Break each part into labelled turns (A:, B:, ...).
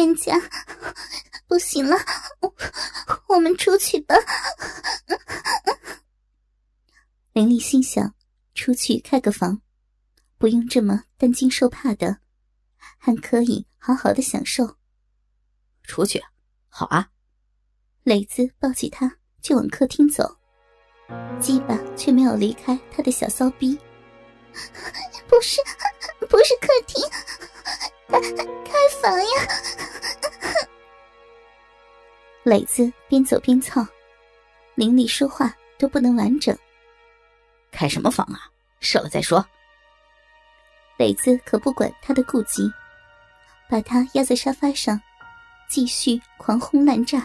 A: 燕家，不行了，我们出去吧。林丽心想，出去开个房，不用这么担惊受怕的，还可以好好的享受。
B: 出去，好啊。
A: 磊子抱起他就往客厅走，鸡巴却没有离开他的小骚逼。不是客厅，开房呀。磊子边走边操，林丽说话都不能完整。
B: 开什么房啊，射了再说。
A: 磊子可不管他的顾忌，把他压在沙发上，继续狂轰滥炸。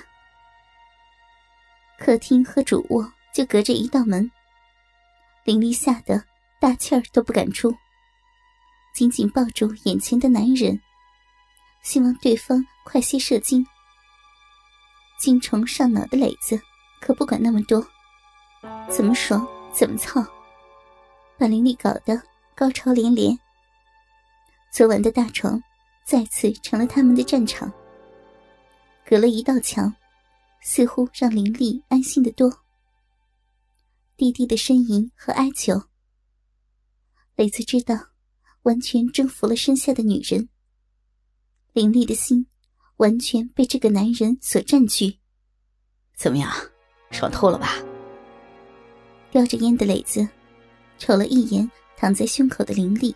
A: 客厅和主卧就隔着一道门，林丽吓得大气儿都不敢出，紧紧抱住眼前的男人，希望对方快些射精。精虫上脑的磊子可不管那么多，怎么爽怎么操，把林丽搞得高潮连连。昨晚的大床再次成了他们的战场，隔了一道墙，似乎让林丽安心得多。低低的呻吟和哀求，磊子知道完全征服了身下的女人，林丽的心完全被这个男人所占据。
B: 怎么样，爽透了吧？
A: 叼着烟的磊子瞅了一眼躺在胸口的林丽。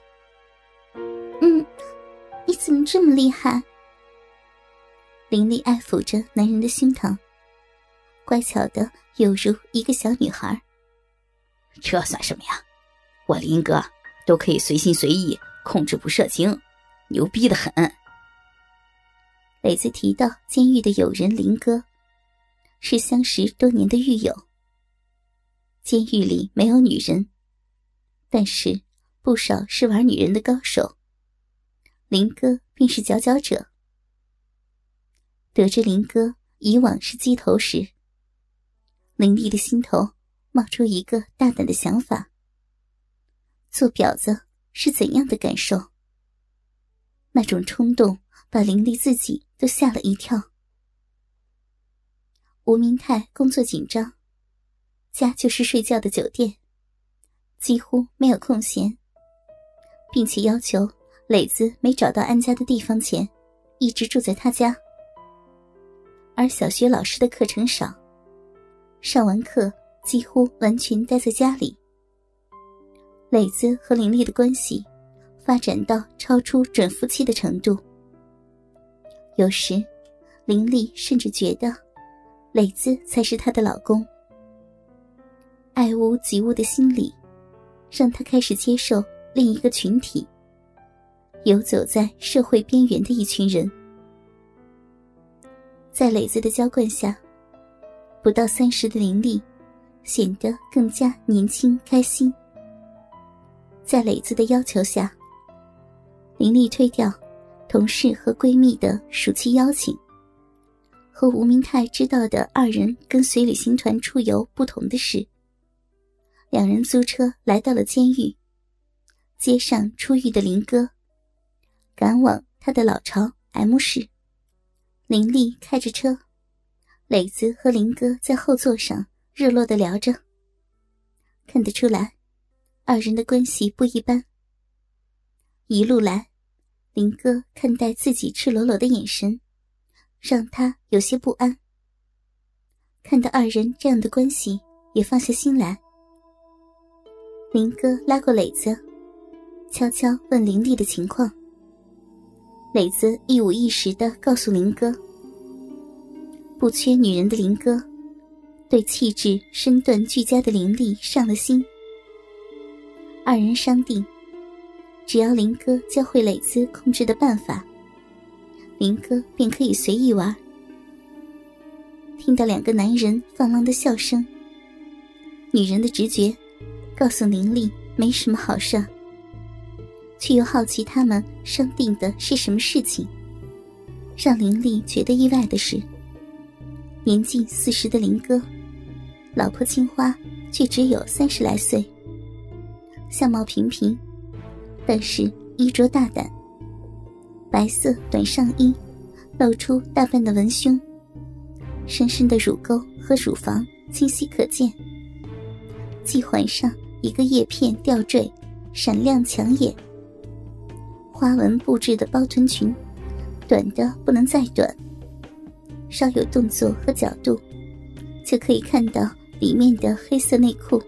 A: 你怎么这么厉害？林丽爱抚着男人的胸膛，乖巧的有如一个小女孩。
B: 这算什么呀？我林哥都可以随心随意控制不射精，牛逼得很。
A: 磊子提到监狱的友人林哥，是相识多年的狱友。监狱里没有女人，但是不少是玩女人的高手，林哥便是佼佼者。得知林哥以往是鸡头时，林丽的心头冒出一个大胆的想法：做婊子是怎样的感受？那种冲动把林丽自己都吓了一跳。吴明泰工作紧张，家就是睡觉的酒店，几乎没有空闲，并且要求磊子没找到安家的地方前一直住在他家。而小学老师的课程少，上完课几乎完全待在家里。磊子和林丽的关系发展到超出准夫妻的程度，有时林丽甚至觉得磊子才是她的老公。爱屋及乌的心理让她开始接受另一个群体，游走在社会边缘的一群人。在磊子的浇灌下，不到30的林丽显得更加年轻开心。在磊子的要求下，林丽推掉同事和闺蜜的暑期邀请。和吴明泰知道的二人跟随旅行团出游不同的是，两人租车来到了监狱，接上出狱的林哥，赶往他的老巢 M 市。林丽开着车，磊子和林哥在后座上热络地聊着。看得出来，二人的关系不一般。一路来，林哥看待自己赤裸裸的眼神让他有些不安。看到二人这样的关系，也放下心来。林哥拉过磊子，悄悄问林丽的情况。磊子一五一十地告诉林哥，不缺女人的林哥对气质身段俱佳的林丽上了心。二人商定，只要林哥教会磊子控制的办法，林哥便可以随意玩。听到两个男人放浪的笑声，女人的直觉告诉林丽没什么好事，却又好奇他们商定的是什么事情。让林丽觉得意外的是，年近40的林哥，老婆青花却只有30来岁，相貌平平，但是衣着大胆，白色短上衣露出大半的文胸，深深的乳沟和乳房清晰可见，系环上一个叶片吊坠，闪亮抢眼。花纹布置的包臀裙短的不能再短，稍有动作和角度就可以看到里面的黑色内裤。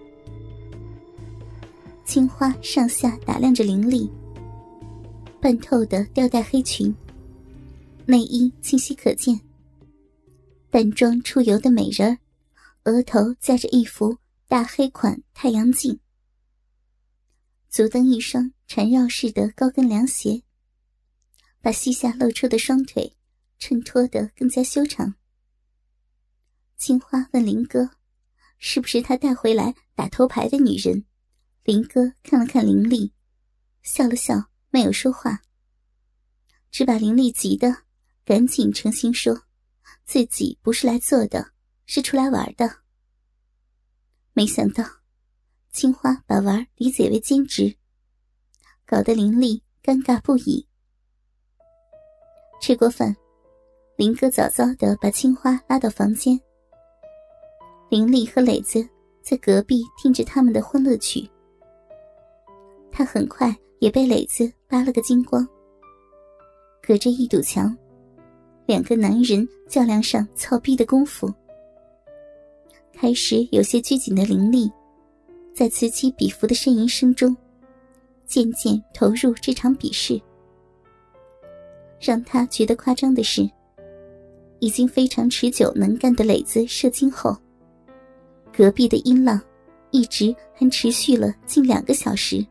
A: 青花上下打量着凌厉，半透的吊带黑裙，内衣清晰可见，淡妆出油的美人儿，额头架着一副大黑款太阳镜，足蹬一双缠绕式的高跟凉鞋，把膝下露出的双腿衬托得更加修长。青花问林哥，是不是他带回来打头牌的女人？林哥看了看凌厉，笑了笑，没有说话，只把凌厉急得赶紧澄清说自己不是来做的，是出来玩的。没想到青花把玩理解为兼职，搞得凌厉尴尬不已。吃过饭，林哥早早地把青花拉到房间，凌厉和磊子在隔壁听着他们的欢乐曲。他很快也被磊子扒了个精光，隔着一堵墙，两个男人较量上操逼的功夫。开始有些拘谨的凌厉，在此起彼伏的呻吟声中，渐渐投入这场比试。让他觉得夸张的是，已经非常持久能干的磊子射精后，隔壁的音浪一直还持续了近2个小时。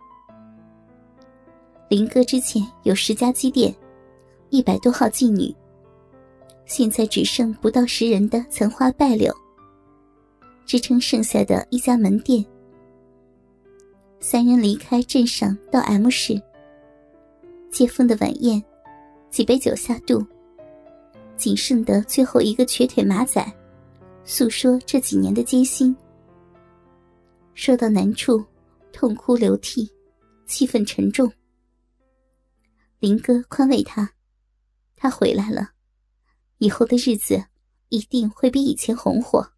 A: 林哥之前有10家鸡店，100多号妓女，现在只剩不到10人的残花败柳，支撑剩下的一家门店。3人离开镇上到 M 市，接风的晚宴，几杯酒下肚，仅剩的最后一个瘸腿马仔诉说这几年的艰辛。说到难处，痛哭流涕，气氛沉重。林哥宽慰他，他回来了，以后的日子一定会比以前红火。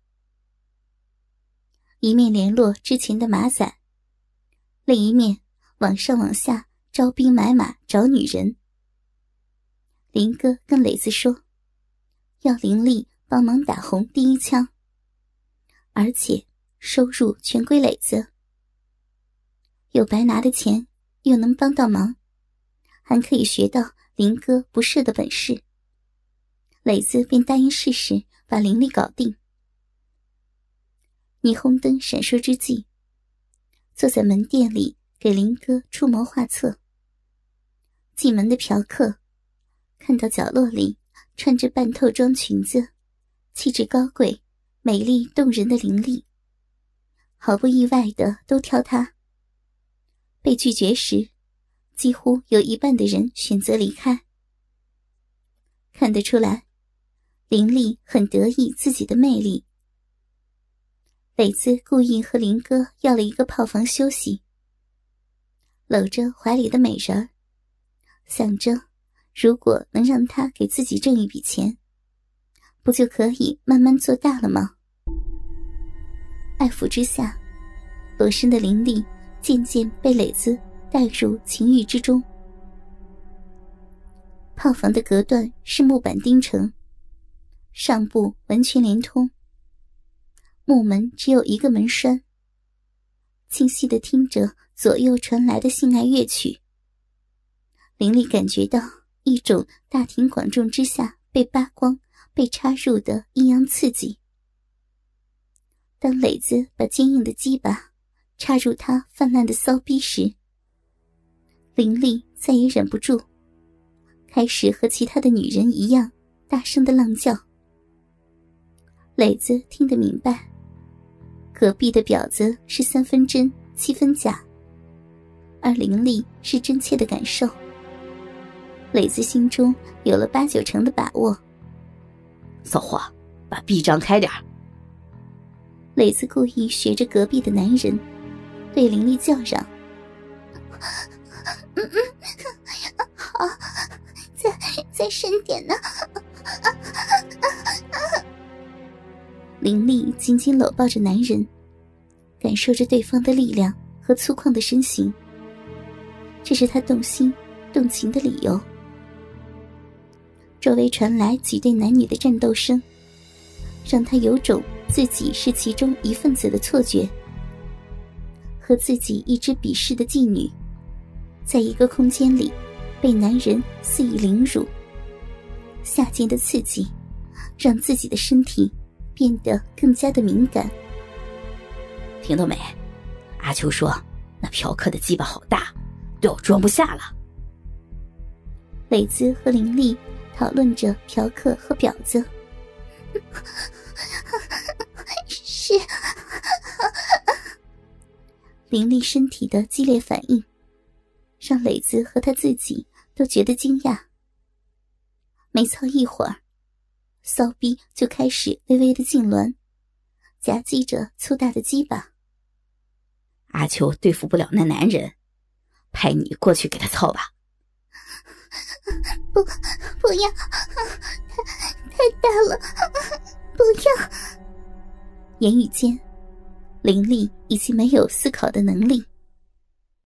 A: 一面联络之前的马仔，另一面往上往下招兵买马找女人。林哥跟磊子说，要凌厉帮忙打红第一枪，而且收入全归磊子。有白拿的钱，又能帮到忙，还可以学到林哥不射的本事。磊子便答应试试把凌厉搞定。霓虹灯闪烁之际，坐在门店里给林哥出谋划策。进门的嫖客看到角落里穿着半透装裙子，气质高贵、美丽动人的凌厉，毫不意外的都挑她。被拒绝时，几乎有一半的人选择离开。看得出来，凌厉很得意自己的魅力。磊子故意和林哥要了一个炮房休息，搂着怀里的美人儿，想着如果能让他给自己挣一笔钱，不就可以慢慢做大了吗？爱抚之下，裸身的凌厉渐渐被磊子带入情欲之中。炮房的隔断是木板钉成，上部完全连通，木门只有一个门栓。清晰地听着左右传来的性爱乐曲，凌厉感觉到一种大庭广众之下被扒光、被插入的阴阳刺激。当磊子把坚硬的鸡巴插入他泛滥的骚逼时，凌厉再也忍不住，开始和其他的女人一样大声的浪叫。磊子听得明白，隔壁的婊子是3分真7分假，而凌厉是真切的感受。磊子心中有了8、9成的把握。
B: 骚货，把臂张开点。
A: 磊子故意学着隔壁的男人，对凌厉叫嚷：好， 再深点呢。林丽紧紧搂抱着男人，感受着对方的力量和粗犷的身形，这是她动心动情的理由。周围传来几对男女的战斗声，让她有种自己是其中一份子的错觉，和自己一直鄙视的妓女在一个空间里被男人肆意凌辱，下贱的刺激让自己的身体变得更加的敏感。
B: 听到没？阿秋说那嫖客的鸡巴好大，都要装不下了。
A: 磊子和林丽讨论着嫖客和婊子。是。林丽身体的激烈反应让磊子和他自己都觉得惊讶。没操一会儿，骚逼就开始微微的痉挛，夹击着粗大的鸡巴。
B: 阿秋对付不了那男人，派你过去给他操吧。
A: 不要，太大了，不要。言语间，林丽已经没有思考的能力。